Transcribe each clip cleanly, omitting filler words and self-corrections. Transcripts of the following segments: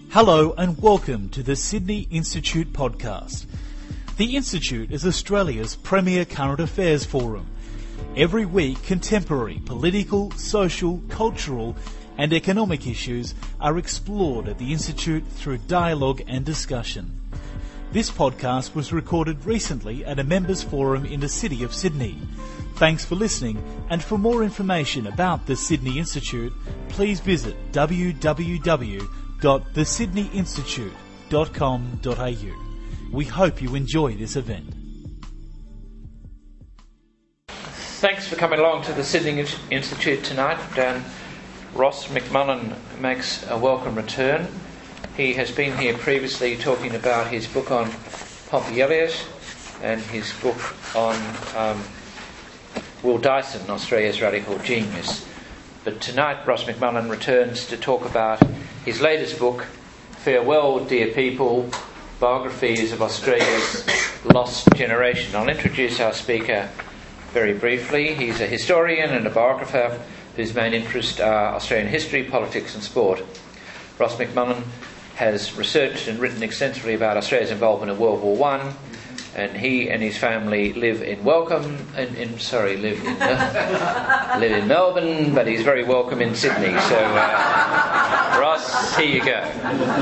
Hello and welcome to the Sydney Institute podcast. The Institute is Australia's premier current affairs forum. Every week, contemporary political, social, cultural and economic issues are explored at the Institute through dialogue and discussion. This podcast was recorded recently at a members' forum in the city of Sydney. Thanks for listening, and for more information about the Sydney Institute, please visit www.thesydneyinstitute.com.au. We hope you enjoy this event. Thanks for coming along to the Sydney Institute tonight. Ross McMullen makes a welcome return. He has been here previously talking about his book on Pompey Elliott and his book on Will Dyson, Australia's Radical Genius. But tonight Ross McMullen returns to talk about his latest book, Farewell, Dear People, Biographies of Australia's Lost Generation. I'll introduce our speaker very briefly. He's a historian and a biographer whose main interests are Australian history, politics and sport. Ross McMullen has researched and written extensively about Australia's involvement in World War I, and he and his family live in live in Melbourne, but he's very welcome in Sydney. So, Ross, here you go.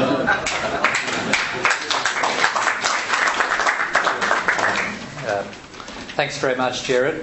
Thanks very much, Jared.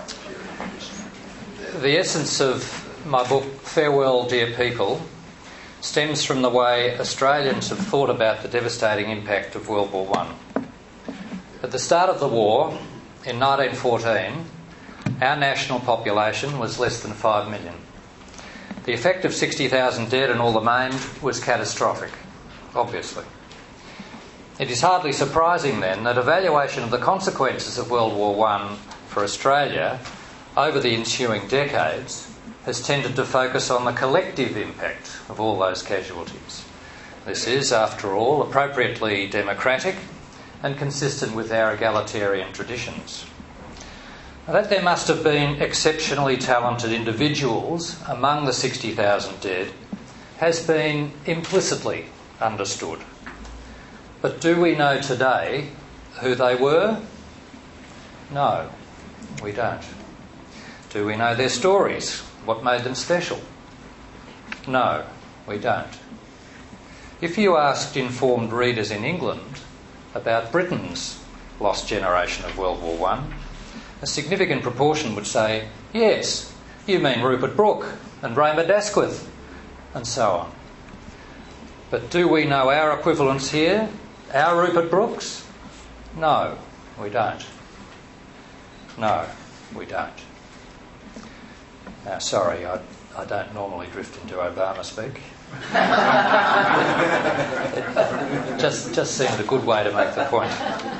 The essence of my book, Farewell, Dear People, stems from the way Australians have thought about the devastating impact of World War I. At the start of the war, in 1914, our national population was less than 5 million. The effect of 60,000 dead and all the maimed was catastrophic, obviously. It is hardly surprising then that evaluation of the consequences of World War I for Australia over the ensuing decades has tended to focus on the collective impact of all those casualties. This is, after all, appropriately democratic and consistent with our egalitarian traditions. Now, that there must have been exceptionally talented individuals among the 60,000 dead has been implicitly understood. But do we know today who they were? No, we don't. Do we know their stories? What made them special? No, we don't. If you asked informed readers in England about Britain's lost generation of World War I, a significant proportion would say, yes, you mean Rupert Brooke and Raymond Asquith, and so on. But do we know our equivalents here? Our Rupert Brookes? No, we don't. No, we don't. Now, sorry, I don't normally drift into Obama speak. It just seemed a good way to make the point.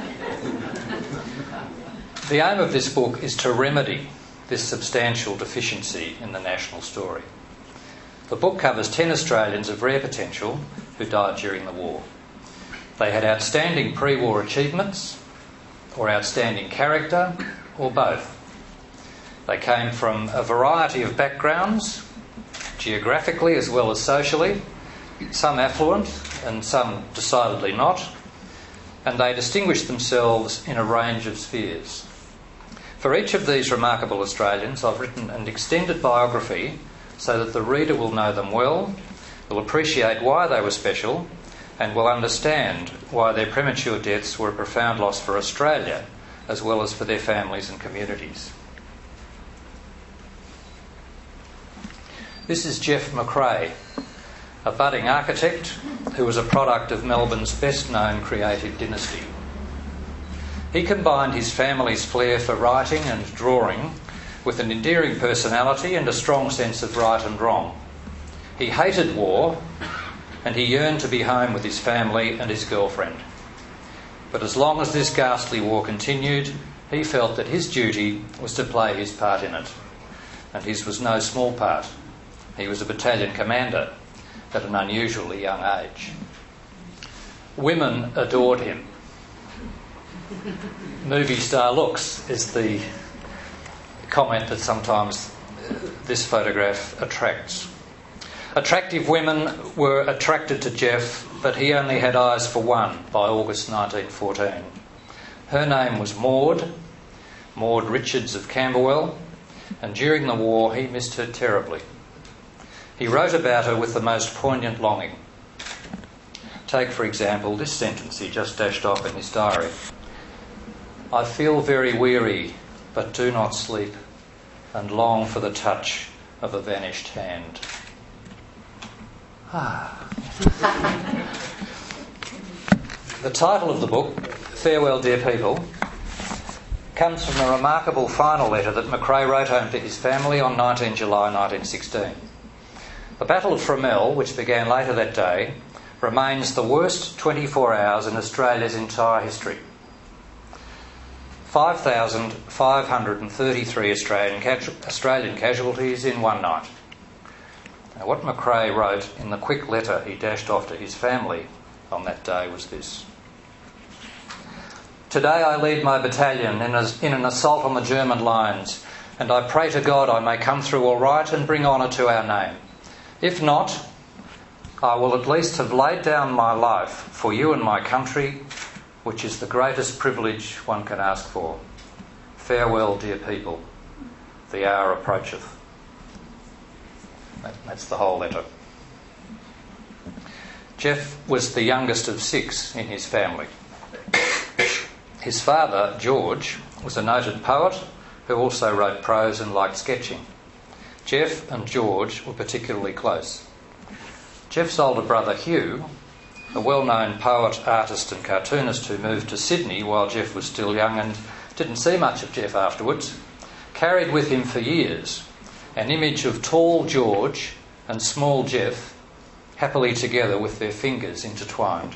The aim of this book is to remedy this substantial deficiency in the national story. The book covers 10 Australians of rare potential who died during the war. They had outstanding pre-war achievements, or outstanding character, or both. They came from a variety of backgrounds, geographically as well as socially, some affluent and some decidedly not, and they distinguished themselves in a range of spheres. For each of these remarkable Australians, I've written an extended biography so that the reader will know them well, will appreciate why they were special, and will understand why their premature deaths were a profound loss for Australia, as well as for their families and communities. This is Geoff McRae, a budding architect who was a product of Melbourne's best-known creative dynasty. He combined his family's flair for writing and drawing with an endearing personality and a strong sense of right and wrong. He hated war, and he yearned to be home with his family and his girlfriend. But as long as this ghastly war continued, he felt that his duty was to play his part in it. And his was no small part. He was a battalion commander at an unusually young age. Women adored him. Movie star looks is the comment that sometimes this photograph attracts. Attractive women were attracted to Geoff, but he only had eyes for one by August 1914. Her name was Maud Richards of Camberwell, and during the war he missed her terribly. He wrote about her with the most poignant longing. Take, for example, this sentence he just dashed off in his diary. I feel very weary, but do not sleep, and long for the touch of a vanished hand. The title of the book, Farewell Dear People, comes from a remarkable final letter that McRae wrote home to his family on 19 July 1916. The Battle of Fromelles, which began later that day, remains the worst 24 hours in Australia's entire history. 5,533 Australian casualties in one night. Now, what McRae wrote in the quick letter he dashed off to his family on that day was this. Today I lead my battalion in an assault on the German lines, and I pray to God I may come through all right and bring honour to our name. If not, I will at least have laid down my life for you and my country, which is the greatest privilege one can ask for. Farewell, dear people. The hour approacheth. That's the whole letter. Geoff was the youngest of 6 in his family. His father, George, was a noted poet who also wrote prose and liked sketching. Geoff and George were particularly close. Geoff's older brother, Hugh, a well-known poet, artist and cartoonist who moved to Sydney while Geoff was still young and didn't see much of Geoff afterwards, carried with him for years an image of tall George and small Geoff happily together with their fingers intertwined.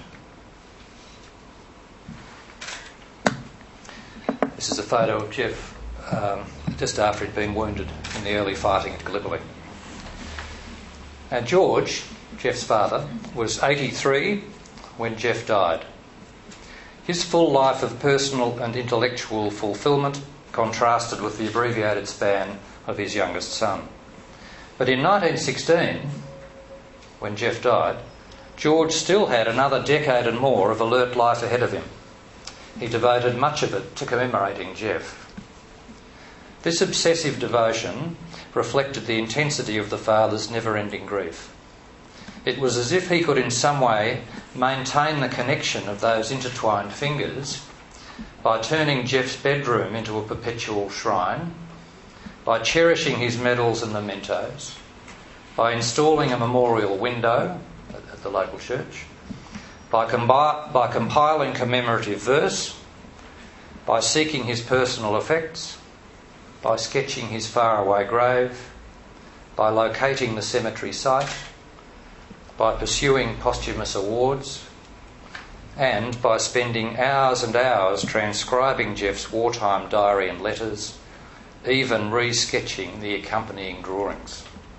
This is a photo of Geoff just after he'd been wounded in the early fighting at Gallipoli. Now George, Geoff's father, was 83 when Geoff died. His full life of personal and intellectual fulfilment contrasted with the abbreviated span of his youngest son. But in 1916, when Geoff died, George still had another decade and more of alert life ahead of him. He devoted much of it to commemorating Geoff. This obsessive devotion reflected the intensity of the father's never-ending grief. It was as if he could in some way maintain the connection of those intertwined fingers by turning Geoff's bedroom into a perpetual shrine, by cherishing his medals and mementos, by installing a memorial window at the local church, by compiling commemorative verse, by seeking his personal effects, by sketching his faraway grave, by locating the cemetery site, by pursuing posthumous awards, and by spending hours and hours transcribing Geoff's wartime diary and letters, even re-sketching the accompanying drawings.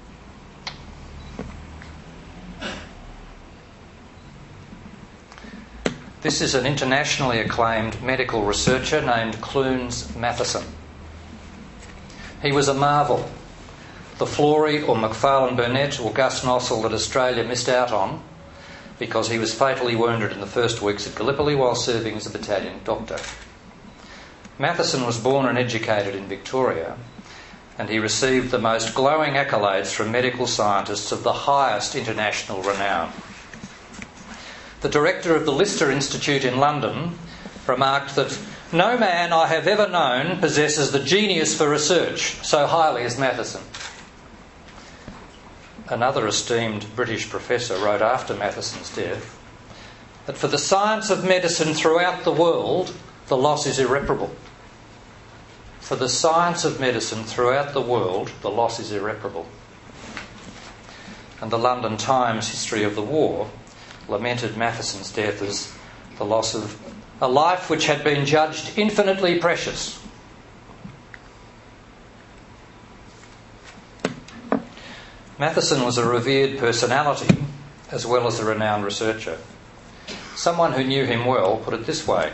This is an internationally acclaimed medical researcher named Clunes Matheson. He was a marvel, the Florey or Macfarlane Burnett or Gus Nossal that Australia missed out on because he was fatally wounded in the first weeks at Gallipoli while serving as a battalion doctor. Matheson was born and educated in Victoria, and he received the most glowing accolades from medical scientists of the highest international renown. The director of the Lister Institute in London remarked that no man I have ever known possesses the genius for research so highly as Matheson. Another esteemed British professor wrote after Matheson's death that for the science of medicine throughout the world, the loss is irreparable. For the science of medicine throughout the world, the loss is irreparable. And the London Times History of the War lamented Matheson's death as the loss of a life which had been judged infinitely precious. Matheson was a revered personality as well as a renowned researcher. Someone who knew him well put it this way: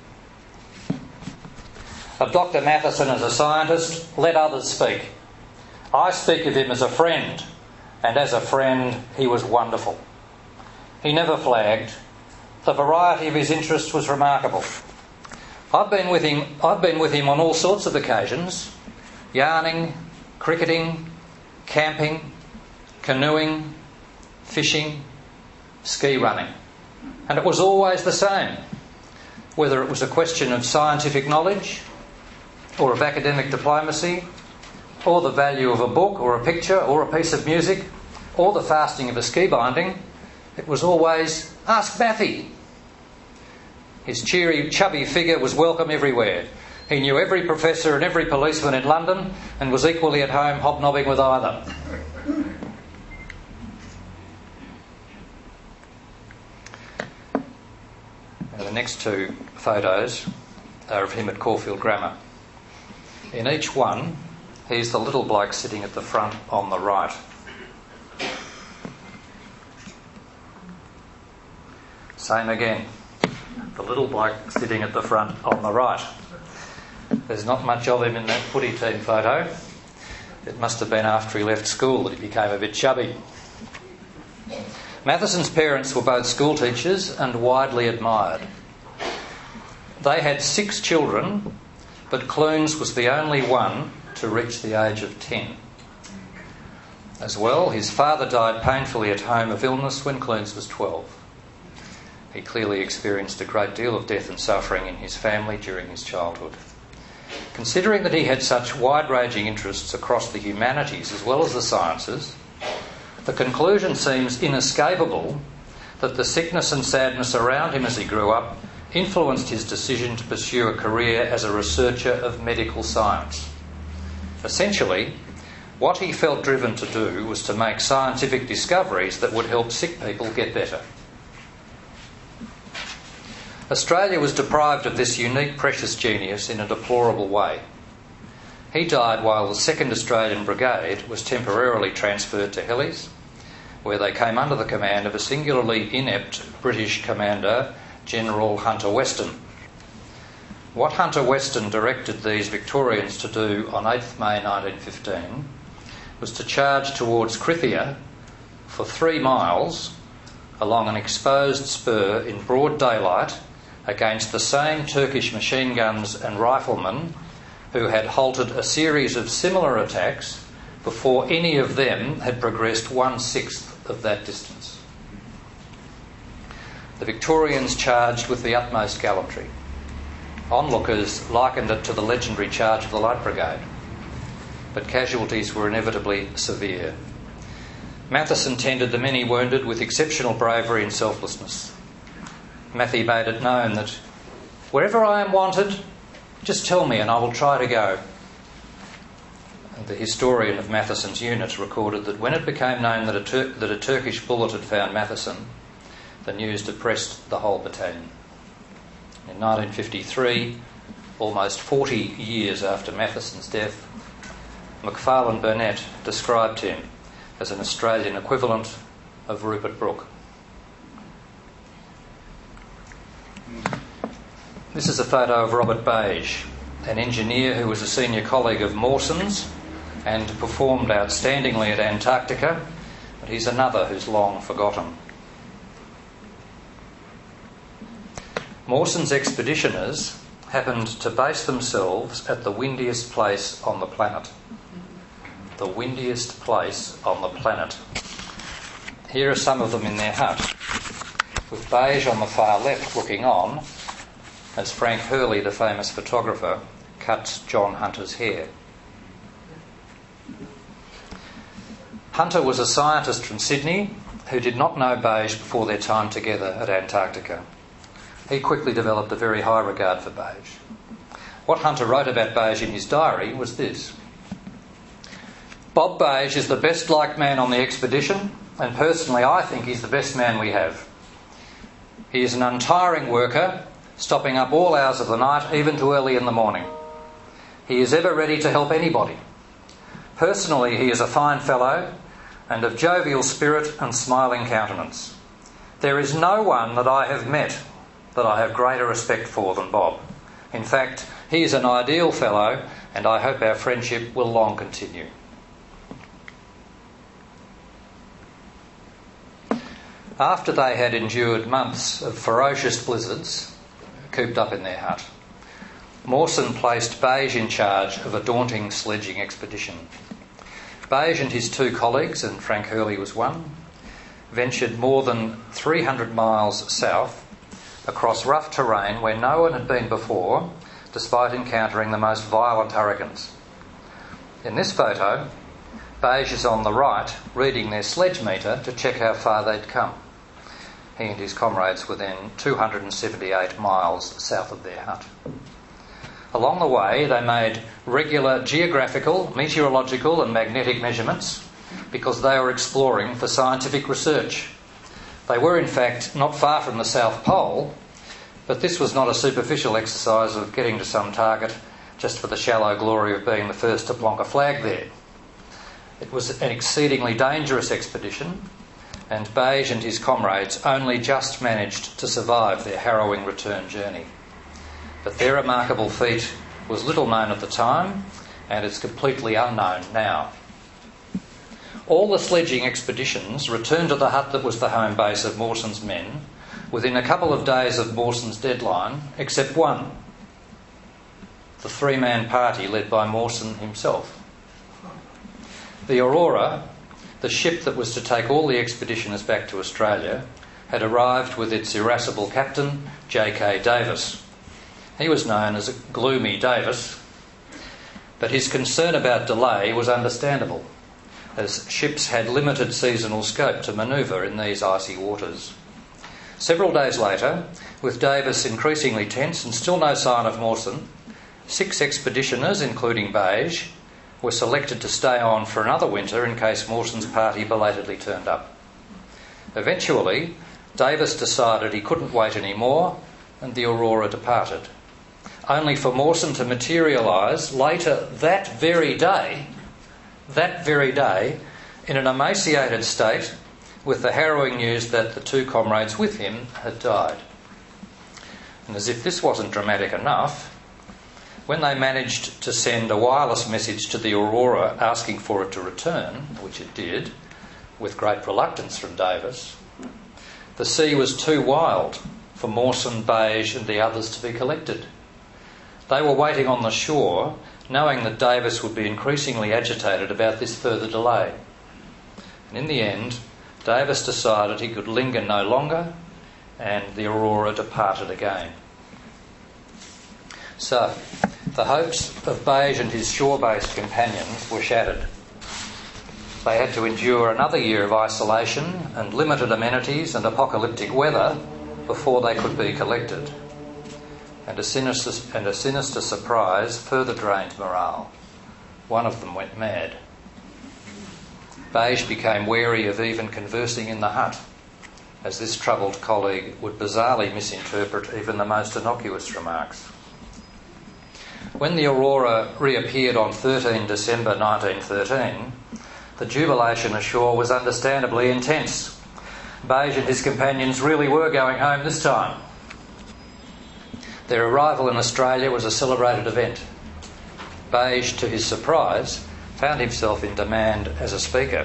of Dr. Matheson as a scientist, let others speak. I speak of him as a friend, and as a friend he was wonderful. He never flagged. The variety of his interests was remarkable. I've been with him on all sorts of occasions: yarning, cricketing, camping, canoeing, fishing, ski running. And it was always the same, whether it was a question of scientific knowledge or of academic diplomacy, or the value of a book or a picture or a piece of music, or the fasting of a ski binding. It was always, "Ask Matthew." His cheery, chubby figure was welcome everywhere. He knew every professor and every policeman in London and was equally at home hobnobbing with either. Now, the next two photos are of him at Caulfield Grammar. In each one, he's the little bloke sitting at the front on the right. Same again. The little bloke sitting at the front on the right. There's not much of him in that footy team photo. It must have been after he left school that he became a bit chubby. Matheson's parents were both school teachers and widely admired. They had 6 children, but Clunes was the only one to reach the age of 10. As well, his father died painfully at home of illness when Clunes was 12. He clearly experienced a great deal of death and suffering in his family during his childhood. Considering that he had such wide-ranging interests across the humanities as well as the sciences, the conclusion seems inescapable that the sickness and sadness around him as he grew up influenced his decision to pursue a career as a researcher of medical science. Essentially, what he felt driven to do was to make scientific discoveries that would help sick people get better. Australia was deprived of this unique, precious genius in a deplorable way. He died while the 2nd Australian Brigade was temporarily transferred to Helles, where they came under the command of a singularly inept British commander, General Hunter Weston. What Hunter Weston directed these Victorians to do on 8th May 1915 was to charge towards Krithia for 3 miles along an exposed spur in broad daylight against the same Turkish machine guns and riflemen who had halted a series of similar attacks before any of them had progressed 1/6 of that distance. The Victorians charged with the utmost gallantry. Onlookers likened it to the legendary charge of the Light Brigade, but casualties were inevitably severe. Matheson tended the many wounded with exceptional bravery and selflessness. Matthew made it known that, "Wherever I am wanted, just tell me and I will try to go." And the historian of Matheson's unit recorded that when it became known that a Turkish bullet had found Matheson, the news depressed the whole battalion. In 1953, almost 40 years after Matheson's death, Macfarlane Burnet described him as an Australian equivalent of Rupert Brooke. This is a photo of Robert Beige, an engineer who was a senior colleague of Mawson's and performed outstandingly at Antarctica, but he's another who's long forgotten. Mawson's expeditioners happened to base themselves at the windiest place on the planet. The windiest place on the planet. Here are some of them in their hut, with Beige on the far left looking on as Frank Hurley, the famous photographer, cuts John Hunter's hair. Hunter was a scientist from Sydney who did not know Beige before their time together at Antarctica. He quickly developed a very high regard for Beige. What Hunter wrote about Beige in his diary was this: "Bob Beige is the best liked man on the expedition, and personally I think he's the best man we have. He is an untiring worker, stopping up all hours of the night, even to early in the morning. He is ever ready to help anybody. Personally, he is a fine fellow and of jovial spirit and smiling countenance. There is no one that I have met that I have greater respect for than Bob. In fact, he is an ideal fellow and I hope our friendship will long continue." After they had endured months of ferocious blizzards, cooped up in their hut, Mawson placed Beige in charge of a daunting sledging expedition. Beige and his 2 colleagues, and Frank Hurley was one, ventured more than 300 miles south across rough terrain where no one had been before, despite encountering the most violent hurricanes. In this photo, Beige is on the right, reading their sledge meter to check how far they'd come. He and his comrades were then 278 miles south of their hut. Along the way, they made regular geographical, meteorological and magnetic measurements because they were exploring for scientific research. They were, in fact, not far from the South Pole, but this was not a superficial exercise of getting to some target just for the shallow glory of being the first to plonk a flag there. It was an exceedingly dangerous expedition, and Beige and his comrades only just managed to survive their harrowing return journey. But their remarkable feat was little known at the time, and it's completely unknown now. All the sledging expeditions returned to the hut that was the home base of Mawson's men within a couple of days of Mawson's deadline, except one, the 3-man party led by Mawson himself. The Aurora, the ship that was to take all the expeditioners back to Australia, had arrived with its irascible captain, J.K. Davis. He was known as Gloomy Davis, but his concern about delay was understandable, as ships had limited seasonal scope to manoeuvre in these icy waters. Several days later, with Davis increasingly tense and still no sign of Mawson, 6 expeditioners, including Beige, were selected to stay on for another winter in case Mawson's party belatedly turned up. Eventually, Davis decided he couldn't wait any more, and the Aurora departed, only for Mawson to materialise later that very day, in an emaciated state, with the harrowing news that the 2 comrades with him had died. And as if this wasn't dramatic enough, when they managed to send a wireless message to the Aurora asking for it to return, which it did, with great reluctance from Davis, the sea was too wild for Mawson, Beige and the others to be collected. They were waiting on the shore, knowing that Davis would be increasingly agitated about this further delay. And in the end, Davis decided he could linger no longer, and the Aurora departed again. So, the hopes of Beige and his shore-based companions were shattered. They had to endure another year of isolation and limited amenities and apocalyptic weather before they could be collected. And a sinister surprise further drained morale. One of them went mad. Beige became wary of even conversing in the hut, as this troubled colleague would bizarrely misinterpret even the most innocuous remarks. When the Aurora reappeared on 13 December 1913, the jubilation ashore was understandably intense. Beige and his companions really were going home this time. Their arrival in Australia was a celebrated event. Beige, to his surprise, found himself in demand as a speaker.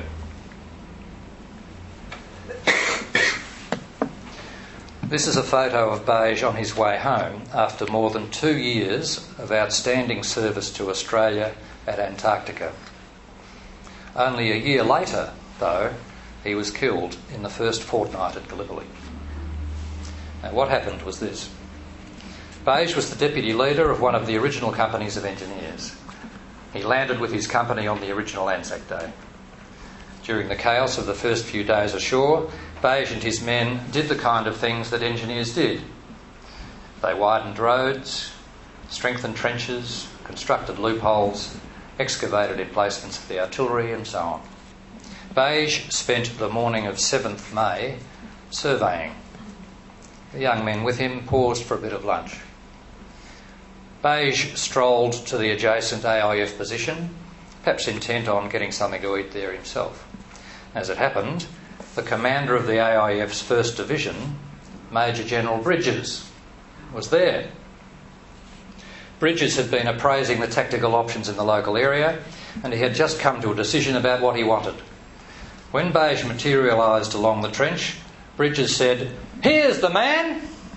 This is a photo of Beige on his way home after more than 2 years of outstanding service to Australia at Antarctica. Only a year later, though, he was killed in the first fortnight at Gallipoli. Now, what happened was this. Beige was the deputy leader of one of the original companies of engineers. He landed with his company on the original Anzac Day. During the chaos of the first few days ashore, Beige and his men did the kind of things that engineers did. They widened roads, strengthened trenches, constructed loopholes, excavated emplacements for the artillery and so on. Beige spent the morning of 7th May surveying. The young men with him paused for a bit of lunch. Beige strolled to the adjacent AIF position, perhaps intent on getting something to eat there himself. As it happened, the commander of the AIF's 1st Division, Major General Bridges, was there. Bridges had been appraising the tactical options in the local area, and he had just come to a decision about what he wanted. When Beige materialised along the trench, Bridges said, "Here's the man!"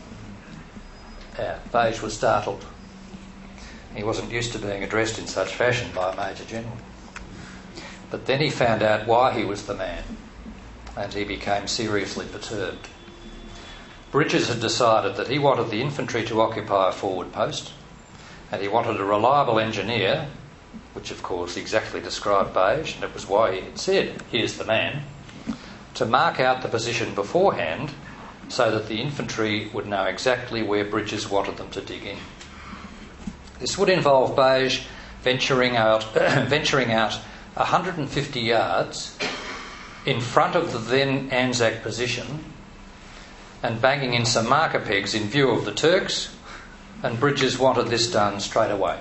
Beige was startled. He wasn't used to being addressed in such fashion by a Major General. But then he found out why he was the man, and he became seriously perturbed. Bridges had decided that he wanted the infantry to occupy a forward post, and he wanted a reliable engineer, which of course exactly described Beige, and it was why he had said, "Here's the man," to mark out the position beforehand so that the infantry would know exactly where Bridges wanted them to dig in. This would involve Beige venturing out 150 yards in front of the then Anzac position and banging in some marker pegs in view of the Turks, and Bridges wanted this done straight away.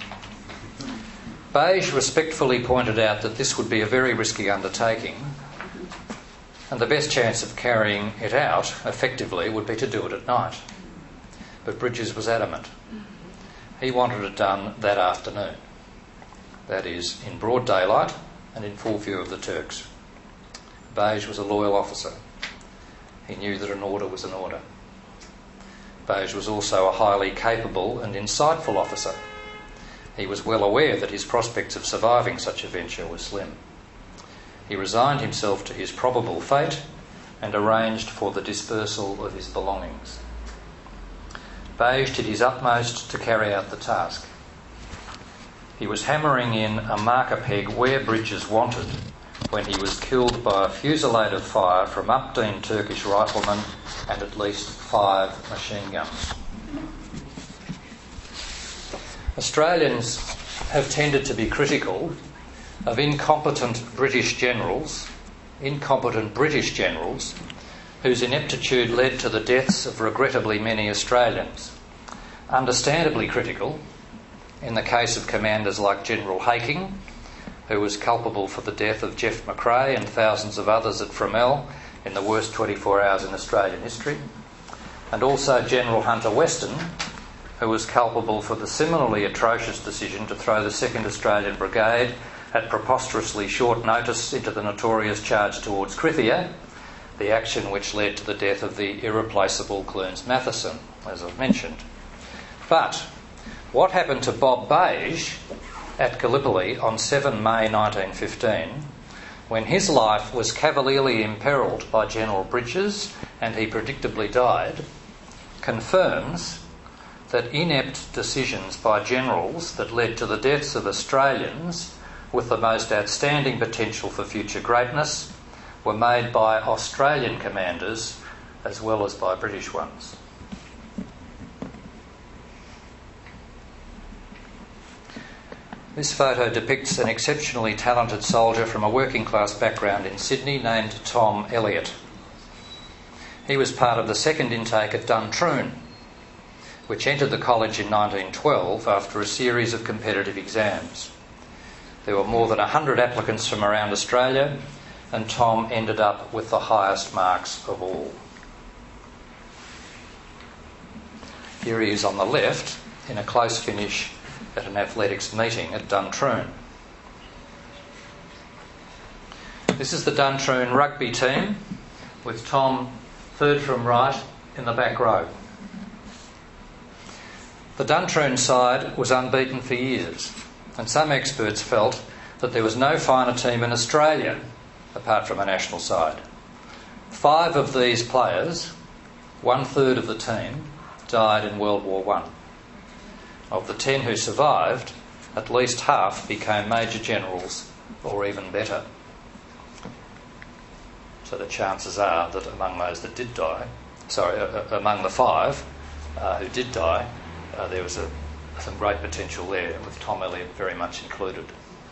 Beige respectfully pointed out that this would be a very risky undertaking, and the best chance of carrying it out effectively would be to do it at night. But Bridges was adamant. He wanted it done that afternoon. That is, in broad daylight and in full view of the Turks. Beige was a loyal officer. He knew that an order was an order. Beige was also a highly capable and insightful officer. He was well aware that his prospects of surviving such a venture were slim. He resigned himself to his probable fate and arranged for the dispersal of his belongings. Beige did his utmost to carry out the task. He was hammering in a marker peg where Bridges wanted when he was killed by a fusillade of fire from Updene Turkish riflemen and at least 5 machine guns. Australians have tended to be critical of incompetent British generals whose ineptitude led to the deaths of regrettably many Australians. Understandably critical in the case of commanders like General Haking, who was culpable for the death of Jeff McRae and thousands of others at Fromelles in the worst 24 hours in Australian history, and also General Hunter Weston, who was culpable for the similarly atrocious decision to throw the 2nd Australian Brigade at preposterously short notice into the notorious charge towards Krithia, the action which led to the death of the irreplaceable Clunes Matheson, as I've mentioned. But what happened to Bob Beige at Gallipoli on 7 May 1915, when his life was cavalierly imperilled by General Bridges and he predictably died, confirms that inept decisions by generals that led to the deaths of Australians with the most outstanding potential for future greatness were made by Australian commanders as well as by British ones. This photo depicts an exceptionally talented soldier from a working class background in Sydney named Tom Elliott. He was part of the second intake at Duntroon, which entered the college in 1912 after a series of competitive exams. There were more than 100 applicants from around Australia, and Tom ended up with the highest marks of all. Here he is on the left in a close finish at an athletics meeting at Duntroon. This is the Duntroon rugby team, with Tom third from right in the back row. The Duntroon side was unbeaten for years, and some experts felt that there was no finer team in Australia apart from a national side. 5 of these players, 1/3 of the team, died in World War I. Of the 10 who survived, at least half became Major Generals or even better. So the chances are that among those that did die, among the 5 who did die, there was some great potential there, with Tom Elliott very much included.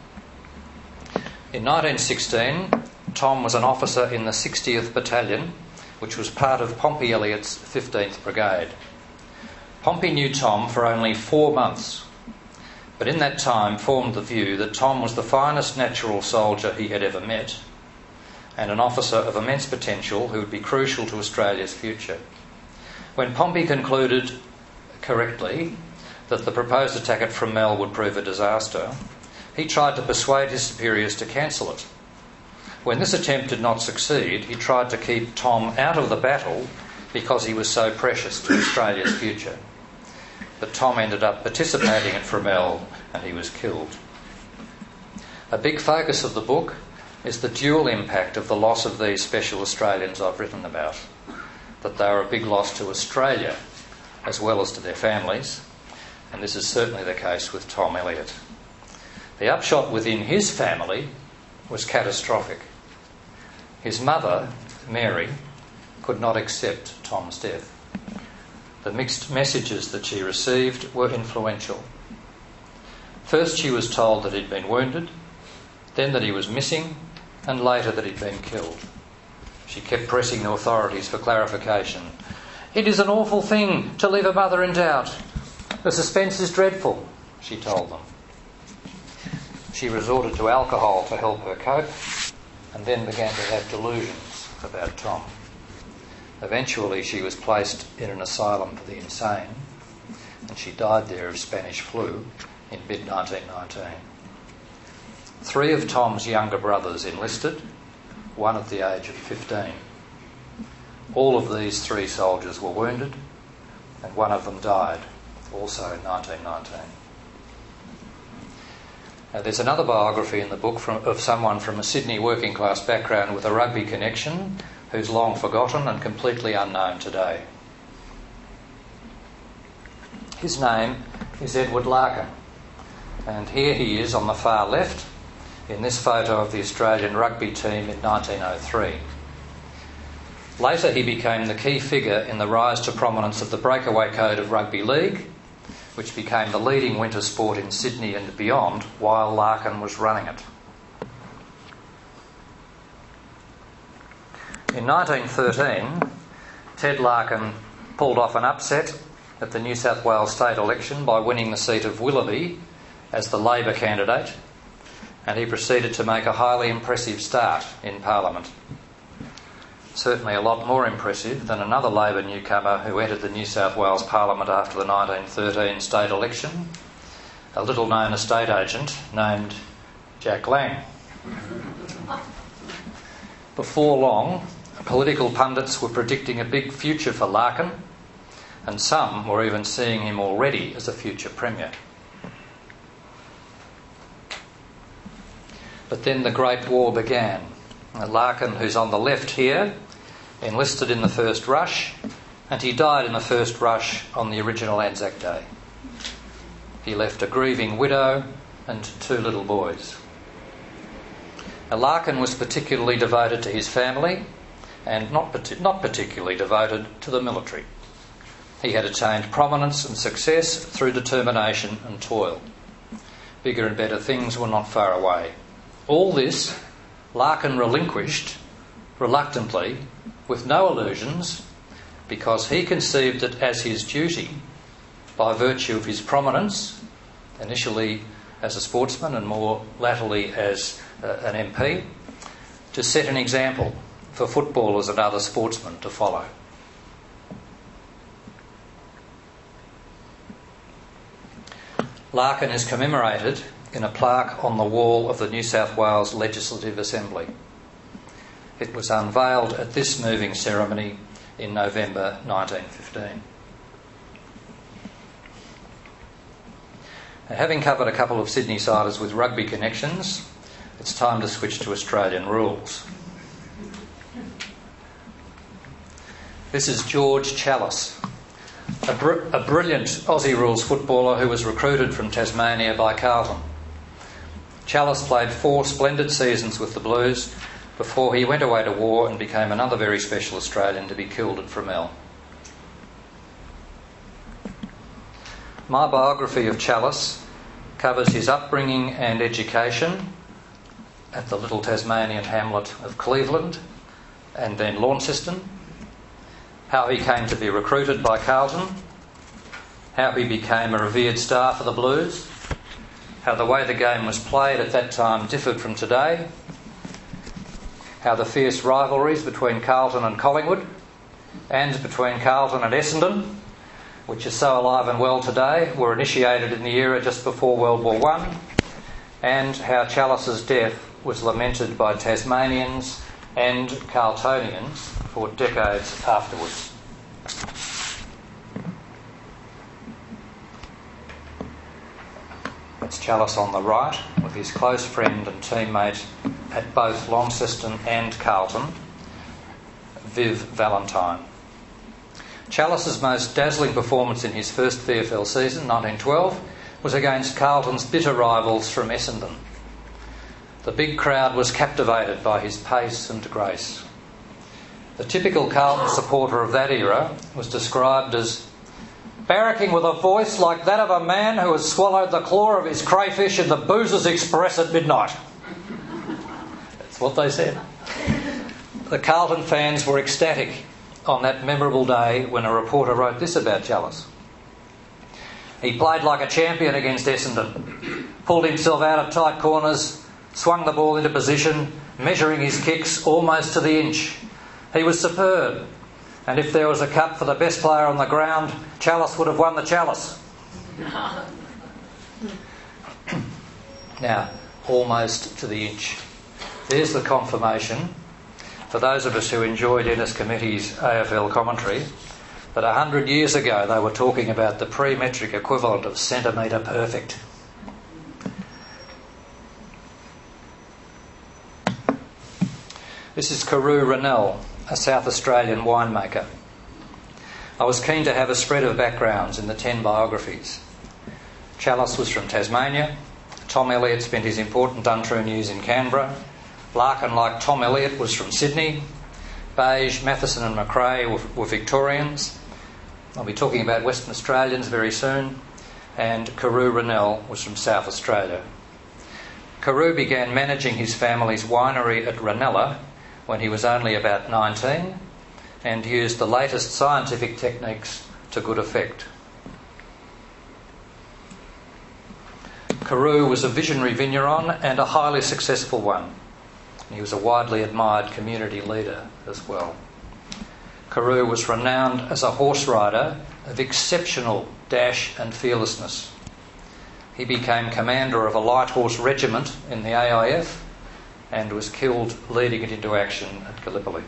In 1916, Tom was an officer in the 60th Battalion, which was part of Pompey Elliott's 15th Brigade. Pompey knew Tom for only 4 months, but in that time formed the view that Tom was the finest natural soldier he had ever met, and an officer of immense potential who would be crucial to Australia's future. When Pompey concluded, correctly, that the proposed attack at Fromelles would prove a disaster, he tried to persuade his superiors to cancel it. When this attempt did not succeed, he tried to keep Tom out of the battle because he was so precious to Australia's future. But Tom ended up participating at Fromelles and he was killed. A big focus of the book is the dual impact of the loss of these special Australians I've written about, that they were a big loss to Australia as well as to their families, and this is certainly the case with Tom Elliott. The upshot within his family was catastrophic. His mother, Mary, could not accept Tom's death. The mixed messages that she received were influential. First she was told that he'd been wounded, then that he was missing, and later that he'd been killed. She kept pressing the authorities for clarification. "It is an awful thing to leave a mother in doubt. The suspense is dreadful," she told them. She resorted to alcohol to help her cope and then began to have delusions about Tom. Eventually she was placed in an asylum for the insane and she died there of Spanish flu in mid-1919. 3 of Tom's younger brothers enlisted, one at the age of 15. All of these 3 soldiers were wounded and one of them died, also in 1919. Now, there's another biography in the book of someone from a Sydney working class background with a rugby connection who's long forgotten and completely unknown today. His name is Edward Larkin, and here he is on the far left in this photo of the Australian rugby team in 1903. Later he became the key figure in the rise to prominence of the breakaway code of rugby league, which became the leading winter sport in Sydney and beyond while Larkin was running it. In 1913, Ted Larkin pulled off an upset at the New South Wales state election by winning the seat of Willoughby as the Labor candidate, and he proceeded to make a highly impressive start in Parliament. Certainly a lot more impressive than another Labor newcomer who entered the New South Wales Parliament after the 1913 state election, a little-known estate agent named Jack Lang. Before long, political pundits were predicting a big future for Larkin, and some were even seeing him already as a future Premier. But then the Great War began. Larkin, who's on the left here, enlisted in the first rush, and he died in the first rush on the original Anzac Day. He left a grieving widow and 2 little boys. Larkin was particularly devoted to his family and not particularly devoted to the military. He had attained prominence and success through determination and toil. Bigger and better things were not far away. All this Larkin relinquished reluctantly, with no illusions, because he conceived it as his duty, by virtue of his prominence, initially as a sportsman and more latterly as an MP, to set an example for footballers and other sportsmen to follow. Larkin is commemorated in a plaque on the wall of the New South Wales Legislative Assembly. It was unveiled at this moving ceremony in November 1915. Now, having covered a couple of Sydney-siders with rugby connections, it's time to switch to Australian rules. This is George Chalice, a brilliant Aussie rules footballer who was recruited from Tasmania by Carlton. Chalice played 4 splendid seasons with the Blues before he went away to war and became another very special Australian to be killed at Fromelles. My biography of Chalice covers his upbringing and education at the little Tasmanian hamlet of Cleveland and then Launceston, how he came to be recruited by Carlton, how he became a revered star for the Blues, how the way the game was played at that time differed from today, how the fierce rivalries between Carlton and Collingwood and between Carlton and Essendon, which is so alive and well today, were initiated in the era just before World War I, and how Chalice's death was lamented by Tasmanians and Carltonians for decades afterwards. That's Challis on the right, with his close friend and teammate at both Launceston and Carlton, Viv Valentine. Challis's most dazzling performance in his first VFL season, 1912, was against Carlton's bitter rivals from Essendon. The big crowd was captivated by his pace and grace. The typical Carlton supporter of that era was described as barracking with a voice like that of a man who has swallowed the claw of his crayfish in the Boozers Express at midnight. That's what they said. The Carlton fans were ecstatic on that memorable day when a reporter wrote this about Challis. He played like a champion against Essendon, pulled himself out of tight corners, swung the ball into position, measuring his kicks almost to the inch. He was superb, and if there was a cup for the best player on the ground, Challis would have won the Challis. Now, almost to the inch. There's the confirmation, for those of us who enjoyed Dennis Committee's AFL commentary, that 100 years ago they were talking about the pre-metric equivalent of centimetre perfect. This is Carew Rennell, a South Australian winemaker. I was keen to have a spread of backgrounds in the 10 biographies. Challis was from Tasmania. Tom Elliott spent his important untrue news in Canberra. Larkin, like Tom Elliott, was from Sydney. Beige, Matheson and McRae were Victorians. I'll be talking about Western Australians very soon. And Carew Rennell was from South Australia. Carew began managing his family's winery at Ranella when he was only about 19 and used the latest scientific techniques to good effect. Carew was a visionary vigneron and a highly successful one. He was a widely admired community leader as well. Carew was renowned as a horse rider of exceptional dash and fearlessness. He became commander of a light horse regiment in the AIF and was killed leading it into action at Gallipoli.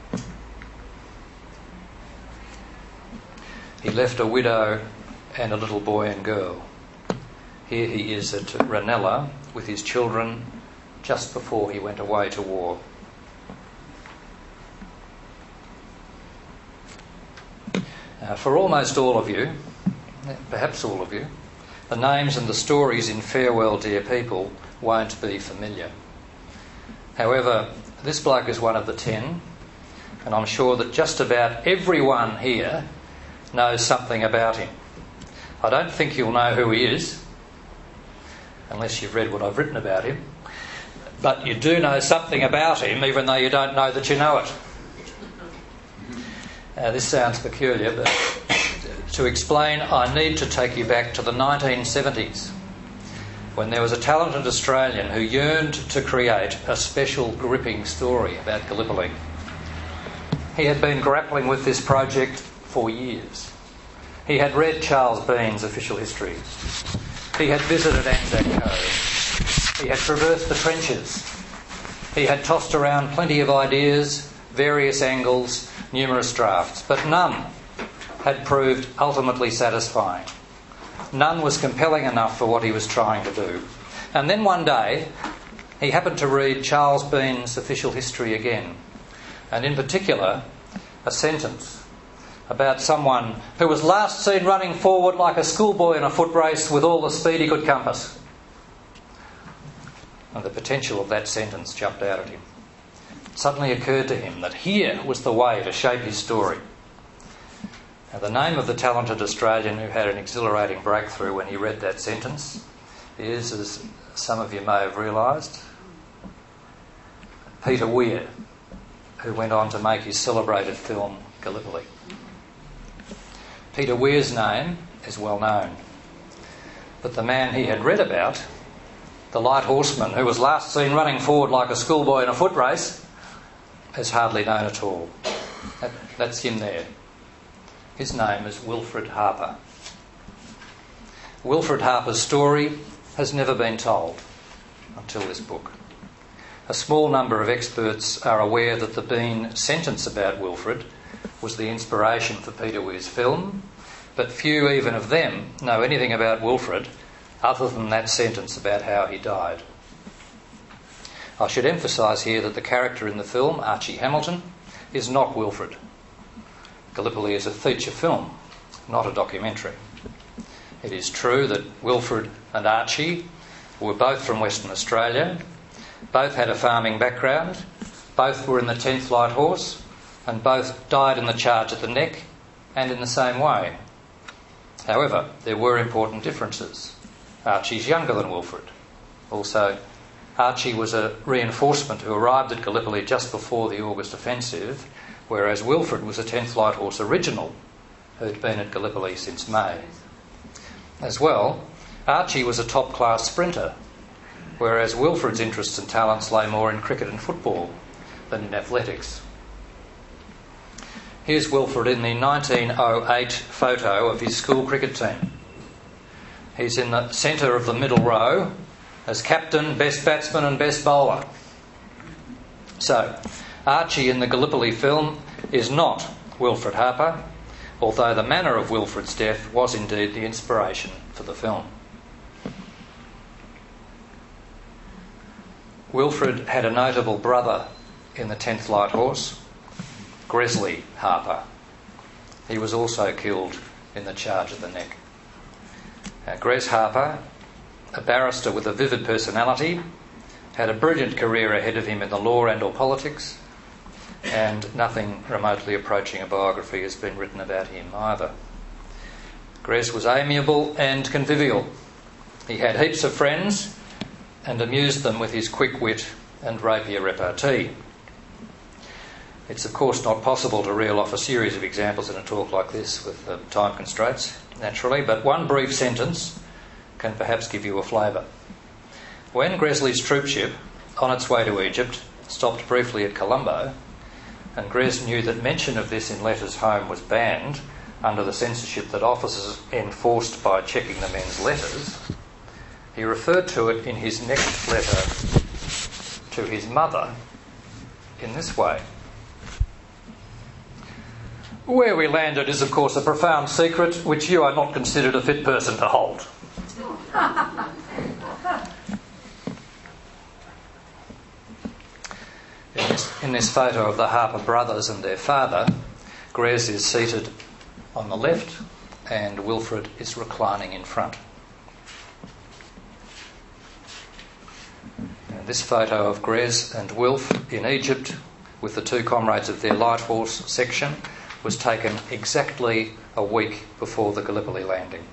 He left a widow and a little boy and girl. Here he is at Ranella with his children just before he went away to war. For almost all of you, perhaps all of you, the names and the stories in Farewell Dear People won't be familiar. However, this bloke is one of the 10, and I'm sure that just about everyone here knows something about him. I don't think you'll know who he is, unless you've read what I've written about him, but you do know something about him, even though you don't know that you know it. This sounds peculiar, but to explain, I need to take you back to the 1970s, when there was a talented Australian who yearned to create a special gripping story about Gallipoli. He had been grappling with this project for years. He had read Charles Bean's Official History. He had visited Anzac Cove. He had traversed the trenches. He had tossed around plenty of ideas, various angles, numerous drafts, but none had proved ultimately satisfying. None was compelling enough for what he was trying to do. And then one day, he happened to read Charles Bean's Official History again, and in particular, a sentence about someone who was last seen running forward like a schoolboy in a foot race with all the speed he could compass. And the potential of that sentence jumped out at him. It suddenly occurred to him that here was the way to shape his story. Now, the name of the talented Australian who had an exhilarating breakthrough when he read that sentence is, as some of you may have realised, Peter Weir, who went on to make his celebrated film Gallipoli. Peter Weir's name is well known, but the man he had read about, the light horseman who was last seen running forward like a schoolboy in a foot race, is hardly known at all. That's him there. His name is Wilfred Harper. Wilfred Harper's story has never been told until this book. A small number of experts are aware that the Bean sentence about Wilfred was the inspiration for Peter Weir's film, but few even of them know anything about Wilfred other than that sentence about how he died. I should emphasise here that the character in the film, Archie Hamilton, is not Wilfred. Gallipoli is a feature film, not a documentary. It is true that Wilfred and Archie were both from Western Australia, both had a farming background, both were in the 10th Light Horse, and both died in the charge at the Neck and in the same way. However, there were important differences. Archie's younger than Wilfred. Also, Archie was a reinforcement who arrived at Gallipoli just before the August offensive, whereas Wilfred was a 10th Light Horse original who'd been at Gallipoli since May. As well, Archie was a top-class sprinter, whereas Wilfred's interests and talents lay more in cricket and football than in athletics. Here's Wilfred in the 1908 photo of his school cricket team. He's in the centre of the middle row as captain, best batsman and best bowler. So, Archie in the Gallipoli film is not Wilfred Harper, although the manner of Wilfred's death was indeed the inspiration for the film. Wilfred had a notable brother in the 10th Light Horse, Gresley Harper. He was also killed in the charge at the Neck. Gres Harper, a barrister with a vivid personality, had a brilliant career ahead of him in the law and or politics, and nothing remotely approaching a biography has been written about him either. Gres was amiable and convivial. He had heaps of friends and amused them with his quick wit and rapier repartee. It's of course not possible to reel off a series of examples in a talk like this with time constraints, naturally, but one brief sentence can perhaps give you a flavour. When Gresley's troopship, on its way to Egypt, stopped briefly at Colombo, and Gres knew that mention of this in letters home was banned under the censorship that officers enforced by checking the men's letters, he referred to it in his next letter to his mother in this way. Where we landed is, of course, a profound secret which you are not considered a fit person to hold. In this photo of the Harper brothers and their father, Gres is seated on the left and Wilfred is reclining in front. And this photo of Gres and Wilf in Egypt with the two comrades of their Light Horse section was taken exactly a week before the Gallipoli landing.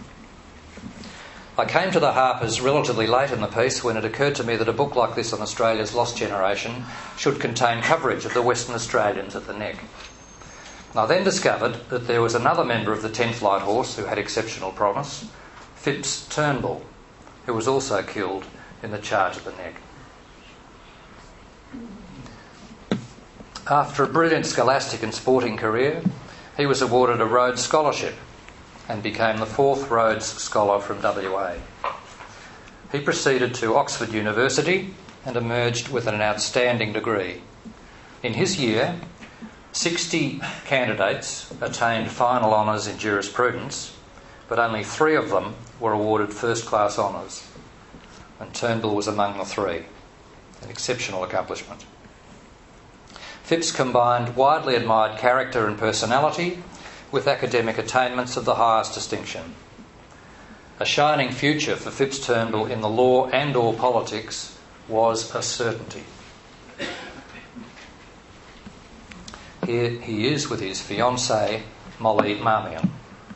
I came to the Harpers relatively late in the piece when it occurred to me that a book like this on Australia's lost generation should contain coverage of the Western Australians at the Neck. I then discovered that there was another member of the 10th Light Horse who had exceptional promise, Phipps Turnbull, who was also killed in the charge at the Neck. After a brilliant scholastic and sporting career, he was awarded a Rhodes Scholarship and became the fourth Rhodes Scholar from WA. He proceeded to Oxford University and emerged with an outstanding degree. In his year, 60 candidates attained final honours in jurisprudence, but only 3 of them were awarded first-class honours, and Turnbull was among the 3, an exceptional accomplishment. Phipps combined widely admired character and personality with academic attainments of the highest distinction. A shining future for Phipps Turnbull in the law and or politics was a certainty. Here he is with his fiancée, Molly Marmion.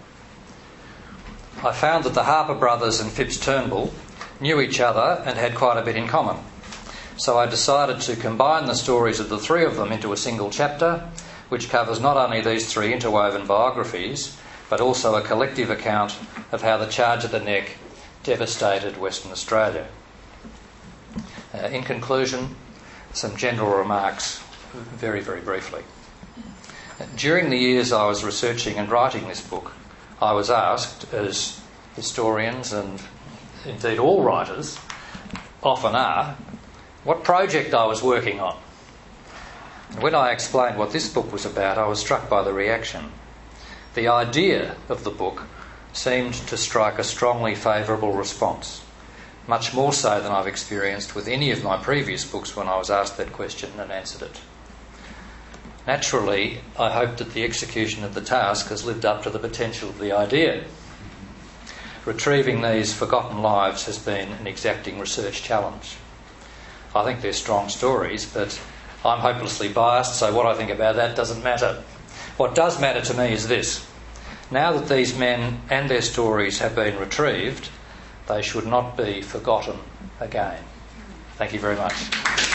I found that the Harper brothers and Phipps Turnbull knew each other and had quite a bit in common. So I decided to combine the stories of the 3 of them into a single chapter, which covers not only these 3 interwoven biographies, but also a collective account of how the charge at the Neck devastated Western Australia. In conclusion, some general remarks, very, very briefly. During the years I was researching and writing this book, I was asked, as historians and indeed all writers often are, what project I was working on. When I explained what this book was about, I was struck by the reaction. The idea of the book seemed to strike a strongly favourable response, much more so than I've experienced with any of my previous books when I was asked that question and answered it. Naturally, I hope that the execution of the task has lived up to the potential of the idea. Retrieving these forgotten lives has been an exacting research challenge. I think they're strong stories, but I'm hopelessly biased, so what I think about that doesn't matter. What does matter to me is this. Now that these men and their stories have been retrieved, they should not be forgotten again. Thank you very much.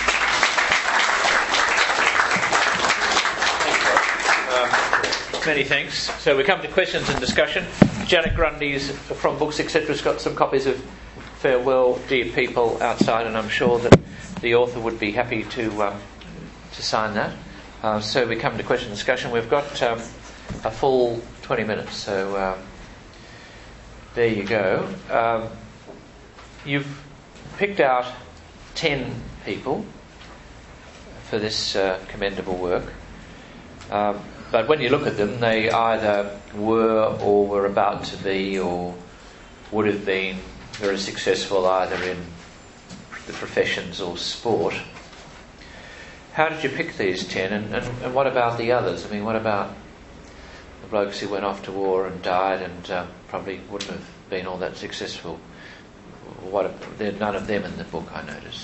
Many thanks. So we come to questions and discussion. Janet Grundy's from Books Etc. has got some copies of Farewell, Dear People outside, and I'm sure that the author would be happy to sign that. So we come to question and discussion. We've got a full 20 minutes, so there you go. You've picked out 10 people for this commendable work. But when you look at them, they either were or were about to be or would have been very successful either in the professions or sport. How did you pick these 10 and what about the others? I mean, what about the blokes who went off to war and died and probably wouldn't have been all that successful? There are none of them in the book, I notice.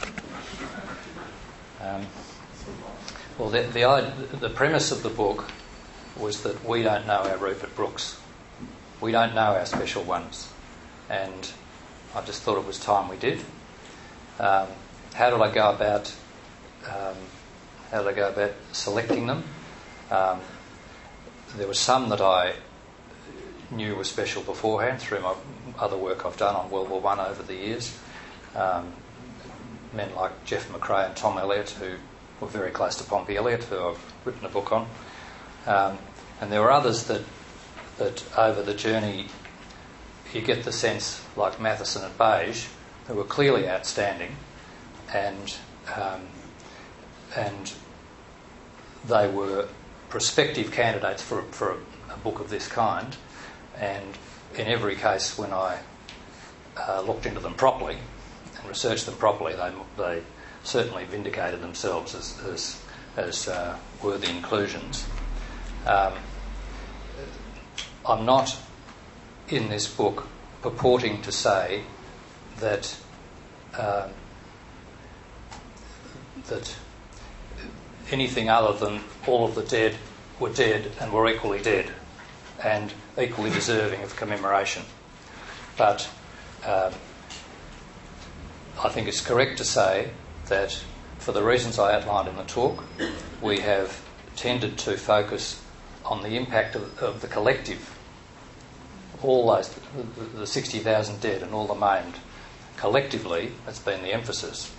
Well, the premise of the book was that we don't know our Rupert Brooks. We don't know our special ones. And I just thought it was time we did. How did I go about selecting them? There were some that I knew were special beforehand through my other work I've done on World War I over the years. Men like Geoff McRae and Tom Elliott, who were very close to Pompey Elliott, who I've written a book on. And there were others that over the journey you get the sense, like Matheson and Beige, who were clearly outstanding, and they were prospective candidates for a book of this kind. And in every case, when I looked into them properly and researched them properly, they certainly vindicated themselves as worthy inclusions. I'm not in this book purporting to say that that anything other than all of the dead were dead and were equally dead and equally deserving of commemoration. But I think it's correct to say that for the reasons I outlined in the talk, we have tended to focus on the impact of the collective. All those, the 60,000 dead and all the maimed, collectively, that's been the emphasis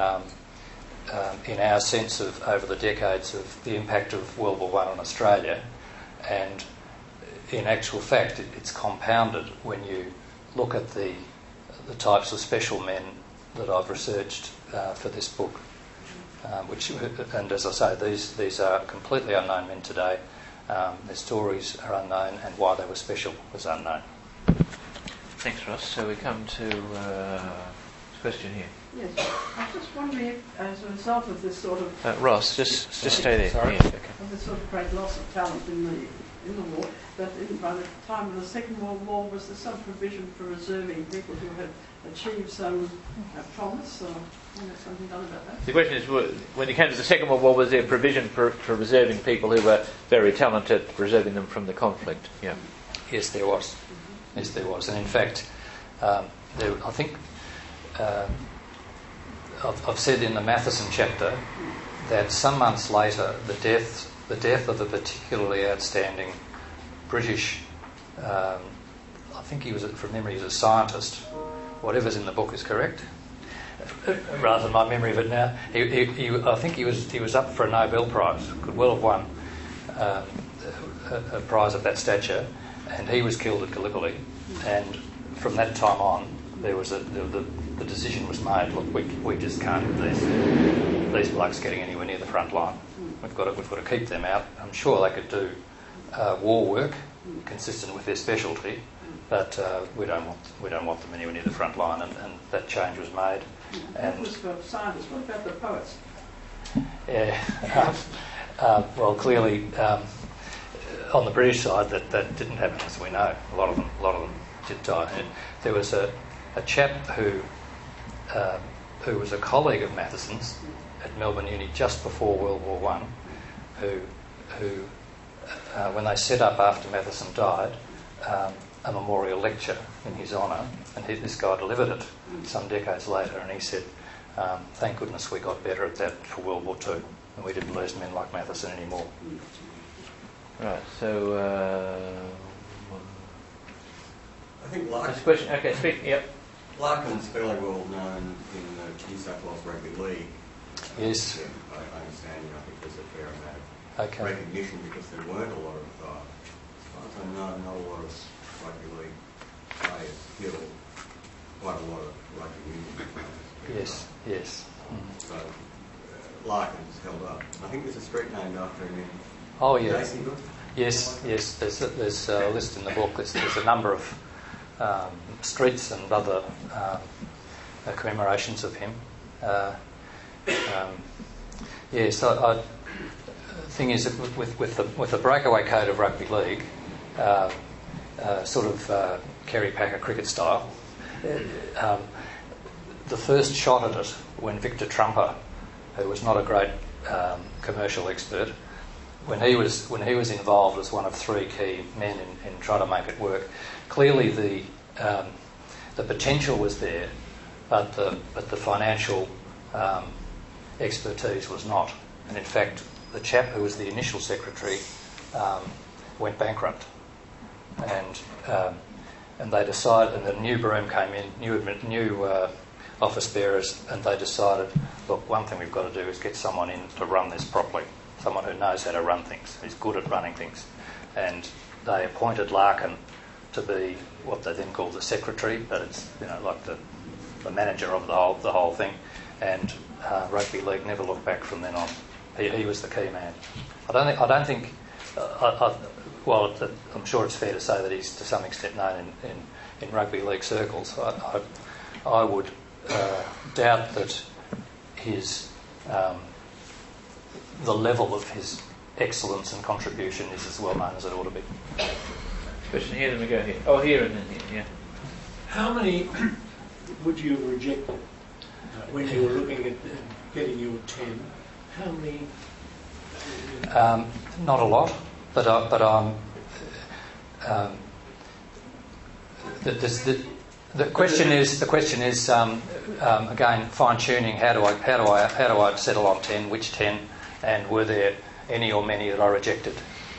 in our sense of over the decades of the impact of World War I on Australia. And in actual fact, it's compounded when you look at the types of special men that I've researched for this book, and as I say, these are completely unknown men today. Their stories are unknown, and why they were special was unknown. Thanks, Ross. So we come to a question here. Yes, I was just wondering if, as a result of this sort of... Ross, just stay there. Sorry. Yeah, okay. Of this sort of great loss of talent in the war, that by the time of the Second World War, was there some provision for reserving people who had achieved some promise, or something done about that? The question is, when you came to the Second World War, was there provision for reserving people who were very talented, reserving them from the conflict? Yeah. Yes, there was. Yes, there was. And in fact, I think I've said in the Matheson chapter that some months later, the death of a particularly outstanding British, I think he was, from memory, he was a scientist. Whatever's in the book is correct, rather than my memory of it now. I think he was up for a Nobel Prize. Could well have won a prize of that stature, and he was killed at Gallipoli. And from that time on, the decision was made. Look, we just can't have these blokes getting anywhere near the front line. We've got to keep them out. I'm sure they could do war work consistent with their specialty, but we don't want them anywhere near the front line, and that change was made. That was for scientists. What about the poets? Yeah. Well, clearly, on the British side, that didn't happen, as we know. A lot of them did die. And there was a chap who was a colleague of Matheson's at Melbourne Uni just before World War One, who when they set up after Matheson died, a memorial lecture in his honour, and this guy delivered it some decades later, and he said, "Thank goodness we got better at that for World War II, and we didn't lose men like Matheson anymore." Right. So. I think Larkin. Next question. Okay. Speak. Yep. Larkin's fairly well known in the New South Wales Rugby League. Yes. I understand. I think there's a fair amount of recognition because there weren't a lot of, as far as I know, not a lot of rugby league players, still quite a lot of rugby union players. Yes. So Larkin's held up. I think there's a street named after him in Jason. Yes. There's a list in the book. There's a number of streets and other commemorations of him. So the thing is that with the breakaway code of rugby league, sort of Kerry Packer cricket style, the first shot at it when Victor Trumper, who was not a great commercial expert, when he was involved as one of three key men in trying to make it work, clearly the potential was there, but the financial expertise was not. And in fact, the chap who was the initial secretary went bankrupt, and they decided, and the new broom came in, new office bearers, and they decided, look, one thing we've got to do is get someone in to run this properly, someone who knows how to run things, who's good at running things. And they appointed Larkin to be what they then called the secretary, but it's like the manager of the whole thing. And rugby league never looked back from then on. He was the key man. I don't think. Well, I'm sure it's fair to say that he's to some extent known in rugby league circles. I would doubt that the level of his excellence and contribution is as well known as it ought to be. Question here, then we go here. Oh, here and then here, yeah. How many would you have rejected when you were looking at getting your 10? How many? Not a lot, but the question is again fine tuning. How do I settle on 10? Which 10? And were there any or many that I rejected?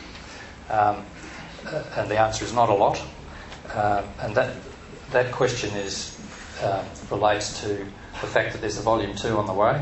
And the answer is not a lot. And that question relates to the fact that there's a volume 2 on the way,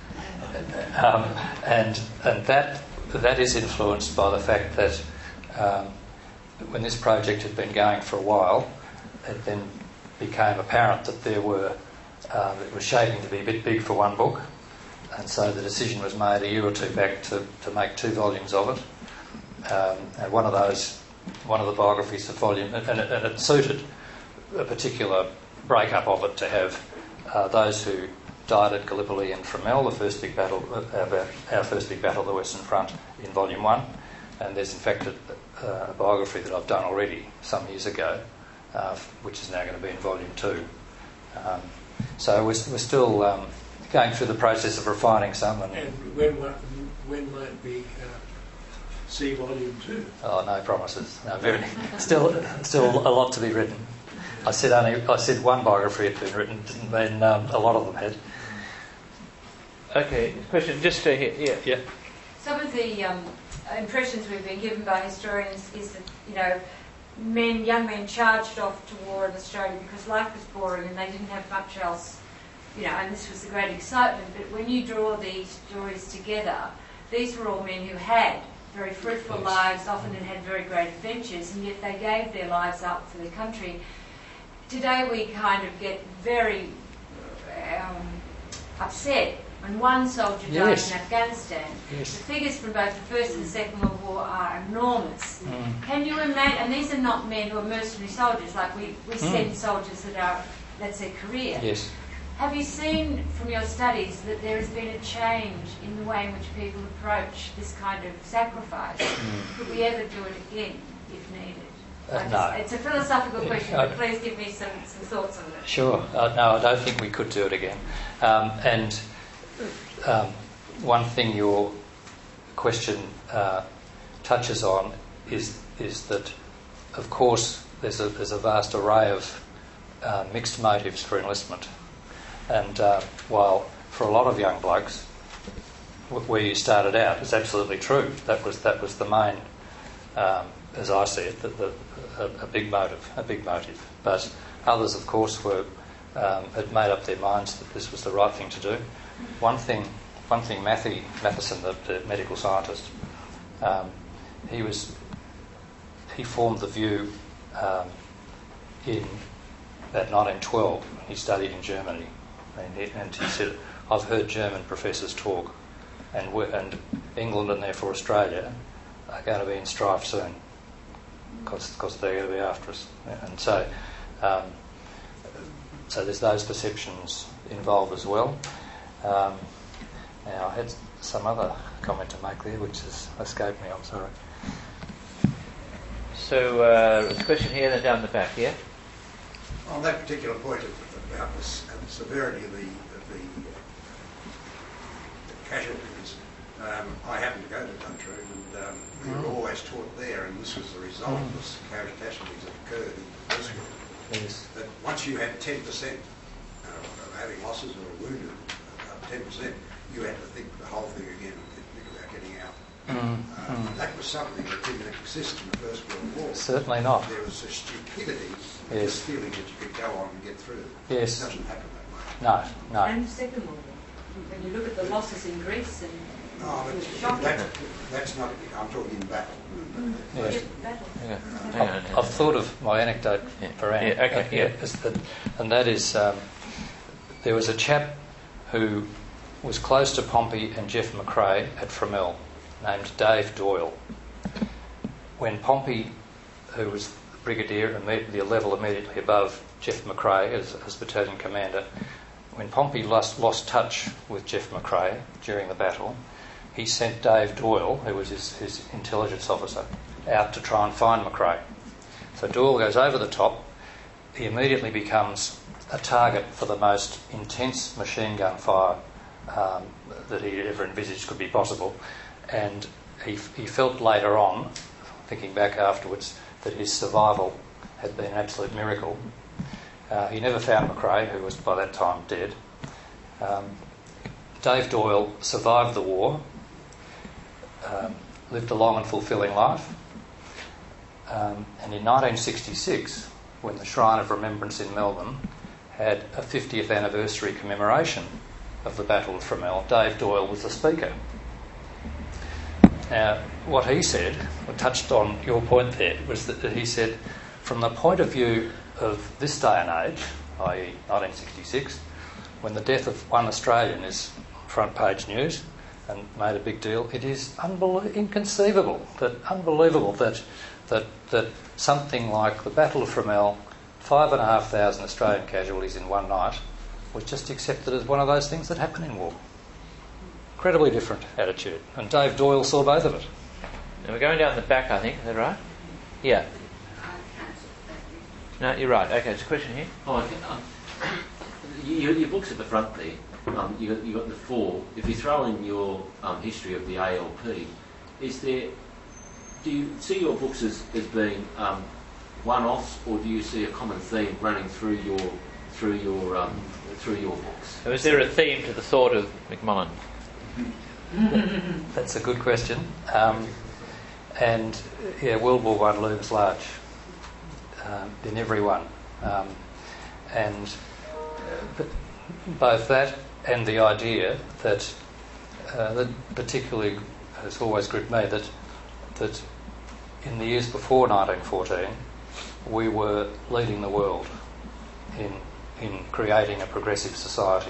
and that is influenced by the fact that when this project had been going for a while, it then became apparent that it was shaping to be a bit big for one book, and so the decision was made a year or two back to make 2 volumes of it. And one of the biographies of volume, and it suited a particular breakup of it to have those who died at Gallipoli and Fromelles, the first big battle, our first big battle, the Western Front, in Volume 1. And there's in fact a biography that I've done already some years ago, which is now going to be in Volume 2. So we're still going through the process of refining some. And when might we see Volume 2? Oh, no promises. No, still a lot to be written. I said one biography had been written, didn't mean a lot of them had. Okay, question just here. Yeah. Some of the impressions we've been given by historians is that, young men charged off to war in Australia because life was boring and they didn't have much else, and this was the great excitement. But when you draw these stories together, these were all men who had very fruitful lives, often had very great adventures, and yet they gave their lives up for their country. today we kind of get very upset when one soldier dies in Afghanistan. Yes. The figures from both the First and the Second World War are enormous. Can you imagine, and these are not men who are mercenary soldiers, like we send soldiers that are, let's say, career. Yes. Have you seen from your studies that there has been a change in the way in which people approach this kind of sacrifice? Could we ever do it again if needed? No. It's a philosophical question, but please give me some thoughts on it. Sure. No, I don't think we could do it again. One thing your question touches on is that, of course, there's a vast array of mixed motives for enlistment. And while for a lot of young blokes, where you started out, it's absolutely true. That was the main, as I see it, a big motive. But others, of course, had made up their minds that this was the right thing to do. One thing, Matheson, the medical scientist, he formed the view in about 1912. He studied in Germany. And he said, I've heard German professors talk, and England and therefore Australia are going to be in strife soon because they're going to be after us. And so there's those perceptions involved as well. Now, I had some other comment to make there which has escaped me, I'm sorry. So, there's a question here and then down the back, yeah? On that particular point about the severity of the casualties, I happened to go to Duntroon, and we were always taught there, and this was the result of the casualties that occurred in the First World War, that once you had 10% of having losses or wounded, 10%, you had to think the whole thing again and think about getting out. That was something that didn't exist in the First World War. Certainly not. There was a stupidity, this feeling that you could go on and get through. Yes. It doesn't happen that way. No. And the Second World War. When you look at the losses in Greece and that's not. I'm talking in battle. Yes. Yeah. I've thought of my anecdote around. And that is, there was a chap who was close to Pompey and Jeff McRae at Fromelles, named Dave Doyle. When Pompey, who was the brigadier and the level immediately above Jeff McRae as battalion commander, when Pompey lost touch with Jeff McRae during the battle, he sent Dave Doyle, who was his intelligence officer, out to try and find McRae. So Doyle goes over the top. He immediately becomes a target for the most intense machine gun fire that he ever envisaged could be possible. And he felt later on, thinking back afterwards, that his survival had been an absolute miracle. He never found McRae, who was by that time dead. Dave Doyle survived the war, lived a long and fulfilling life, and in 1966, when the Shrine of Remembrance in Melbourne had a 50th anniversary commemoration of the Battle of Fromelles, Dave Doyle was the speaker. Now, what he said, touched on your point there, was that he said, from the point of view of this day and age, i.e. 1966, when the death of one Australian is front page news and made a big deal, it is unbelievable that something like the Battle of Fromelles, 5,500 Australian casualties in one night, was just accepted as one of those things that happen in war. Incredibly different attitude. And Dave Doyle saw both of it. Now we're going down the back, I think. Is that right? Yeah. No, you're right. Okay, there's a question here. Oh, okay. Your book's at the front there. You got the four. If you throw in your history of the ALP, do you see your books as being one-offs, or do you see a common theme running through your books? So is there a theme to the thought of McMullen? That's a good question. And yeah, World War I looms large in every one. And both that and the idea that particularly has always gripped me, that in the years before 1914 we were leading the world in creating a progressive society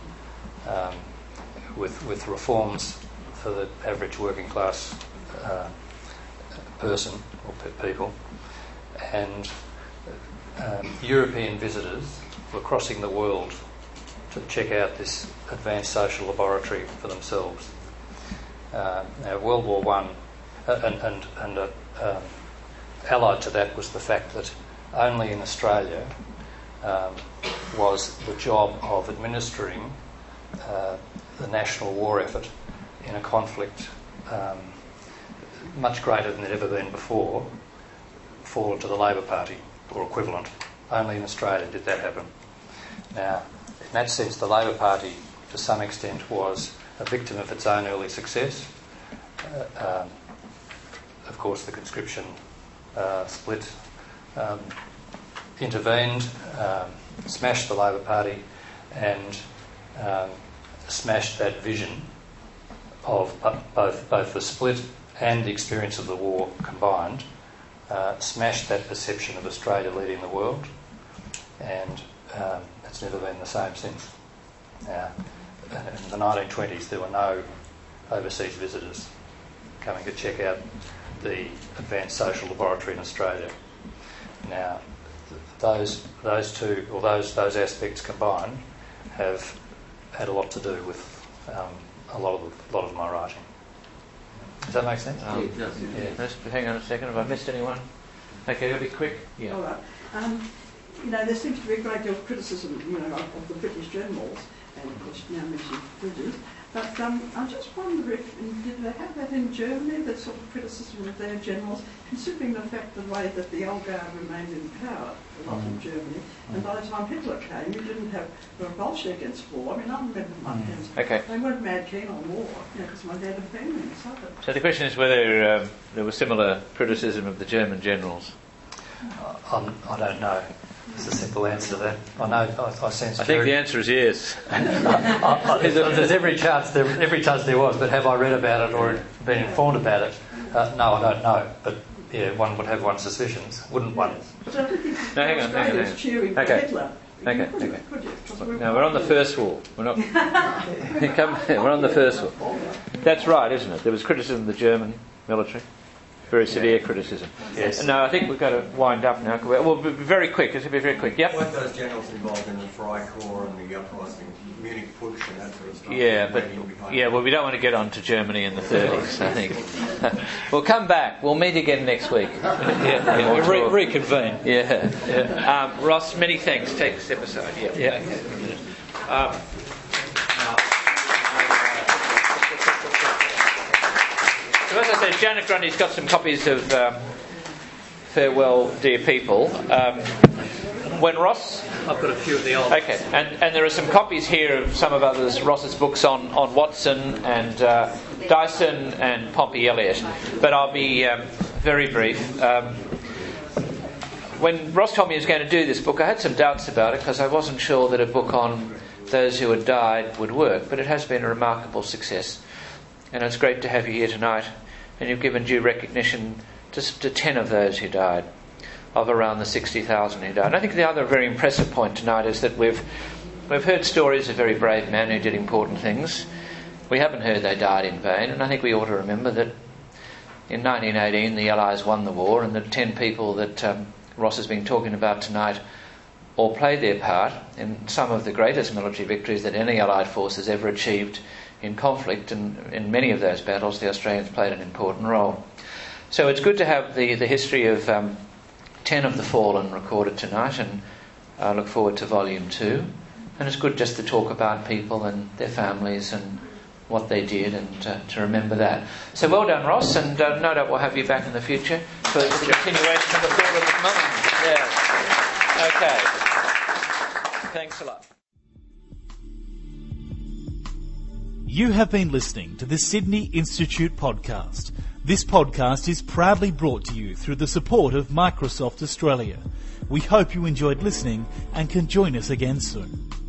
with reforms for the average working class person or people. And European visitors were crossing the world to check out this advanced social laboratory for themselves. Now, World War One, and allied to that was the fact that only in Australia was the job of administering the national war effort in a conflict much greater than it had ever been before fallen to the Labor Party or equivalent. Only in Australia did that happen. Now, in that sense, the Labor Party, to some extent, was a victim of its own early success. Of course, the conscription split intervened, smashed the Labor Party, and smashed that vision of both the split and the experience of the war combined, smashed that perception of Australia leading the world, and it's never been the same since. Now, in the 1920s, there were no overseas visitors coming to check out the advanced social laboratory in Australia. Now, those two, or those aspects combined, have had a lot to do with a lot of my writing. Does that make sense? It does. Yeah. Hang on a second. Have I missed anyone? Okay, it'll be quick. Yeah. All right. There seems to be a great deal of criticism, of the British generals, and of course now mentioned Bridges. But I just wonder if did they have that in Germany, that sort of criticism of their generals, considering the fact the way that the old guard remained in power a lot in Germany, and by the time Hitler came, you didn't have a revulsion against war. I mean, I remember my parents. Okay. They weren't mad keen on war, because my dad and family suffered. So the question is whether there was similar criticism of the German generals. I don't know. There's a simple answer to that. I know. I sense. I think the answer is yes. There's every chance there was, but have I read about it or been informed about it? No, I don't know. But yeah, one would have one's suspicions, wouldn't one? So hang on. Cheering for Hitler. Okay. No, we're on the First War. We're not. We're on the First War. That's right, isn't it? There was criticism of the German military. Very severe criticism. Yes. No, I think we've got to wind up now. We'll be very quick. It'll be very quick. Yep. Weren't those generals involved in the Freikorps and the uprising, Munich Putsch and that sort of stuff? Yeah, well, we don't want to get on to Germany in the 30s, I think. We'll come back. We'll meet again next week. We'll reconvene. Yeah. Ross, many thanks. Take a step aside. Yeah. So as I said, Janet Grundy's got some copies of Farewell, Dear People. When Ross... I've got a few of the old... Okay, and there are some copies here of some of Ross's books on Watson and Dyson and Pompey Elliott. But I'll be very brief. When Ross told me he was going to do this book, I had some doubts about it because I wasn't sure that a book on those who had died would work. But it has been a remarkable success. And it's great to have you here tonight. And you've given due recognition to 10 of those who died, of around the 60,000 who died. And I think the other very impressive point tonight is that we've heard stories of very brave men who did important things. We haven't heard they died in vain, and I think we ought to remember that in 1918 the Allies won the war, and the 10 people that Ross has been talking about tonight all played their part in some of the greatest military victories that any Allied force has ever achieved in conflict, and in many of those battles the Australians played an important role. So it's good to have the history of 10 of the fallen recorded tonight, and I look forward to volume 2. And it's good just to talk about people and their families and what they did, and to remember that. So well done, Ross, and no doubt we'll have you back in the future for the continuation of the Fall of McMahon. Yeah. Okay. Thanks a lot. You have been listening to the Sydney Institute podcast. This podcast is proudly brought to you through the support of Microsoft Australia. We hope you enjoyed listening and can join us again soon.